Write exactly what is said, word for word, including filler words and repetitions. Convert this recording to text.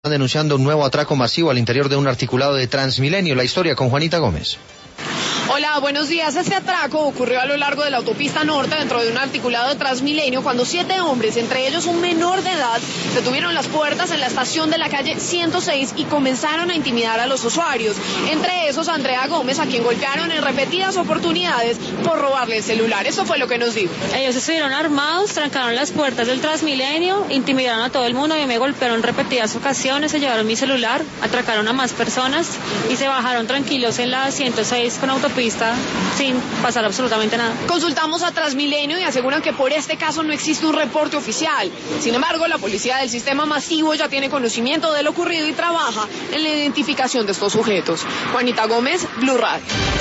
denunciando un nuevo atraco masivo al interior de un articulado de Transmilenio. La historia con Juanita Gómez. Hola, buenos días. Este atraco ocurrió a lo largo de la autopista norte dentro de un articulado de Transmilenio cuando siete hombres, entre ellos un menor de edad, detuvieron las puertas en la estación de la calle ciento seis y comenzaron a intimidar a los usuarios. Entre esos, Andrea Gómez, a quien golpearon en repetidas oportunidades por robarle el celular. Eso fue lo que nos dijo. Ellos estuvieron armados, trancaron las puertas del Transmilenio, intimidaron a todo el mundo y me golpearon en repetidas ocasiones, se llevaron mi celular, atracaron a más personas y se bajaron tranquilos en la ciento seis con autopista sin pasar absolutamente nada. Consultamos a Transmilenio y aseguran que por este caso no existe un reporte oficial. Sin embargo, la policía del sistema masivo ya tiene conocimiento de lo ocurrido y trabaja en la identificación de estos sujetos. Juanita Gómez, Blue Radio.